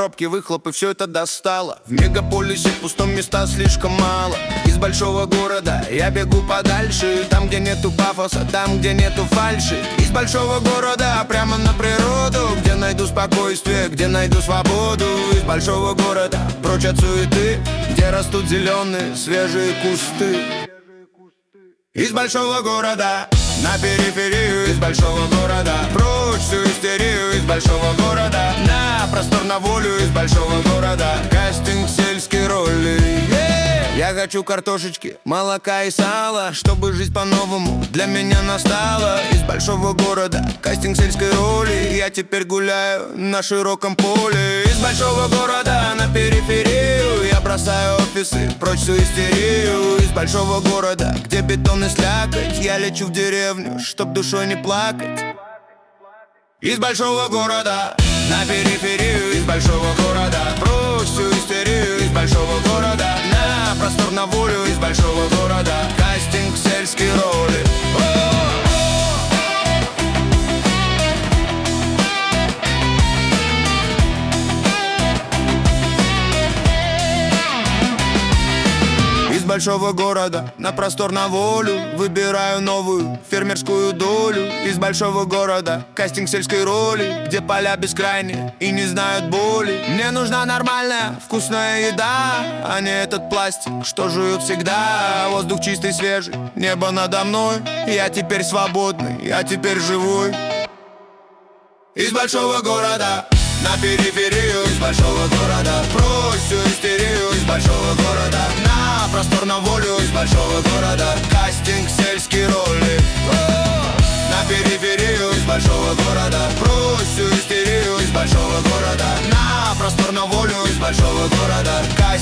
пробки, выхлопы, все это достало. В мегаполисе пустом места слишком мало. Из большого города я бегу подальше, там, где нету пафоса, там, где нету фальши. Из большого города прямо на природу, где найду спокойствие, где найду свободу. Из большого города прочь от суеты, где растут зеленые свежие кусты. Из большого города на периферию, из большого города прочь всю истерию. Из большого города на простор, на волю. Из большого города кастинг сельской роли. Я хочу картошечки, молока и сала, чтобы жизнь по-новому для меня настала. Из большого города кастинг сельской роли. Я теперь гуляю на широком поле. Из большого города на периферию я бросаю офисы, прочь всю истерию. Из большого города, где бетон и слякоть, я лечу в деревню, чтоб душой не плакать. Из большого города на периферию, из большого города прочь всю истерию. Из большого города на простор, на волю. Из большого города кастинг сельской роли. Из большого города на простор, на волю. Выбираю новую фермерскую долю. Из большого города кастинг сельской роли, где поля бескрайние и не знают боли. Мне нужна нормальная вкусная еда, а не этот пластик, что жуют всегда. Воздух чистый, свежий, небо надо мной. Я теперь свободный, я теперь живой. Из большого города на периферию, из большого города прочь всю истерию. Из большого города на простор, на волю. Из большого города кастинг сельской роли. На периферию, из большого города прочь всю истерию. Из большого города на простор, на волю. Из большого города кастинг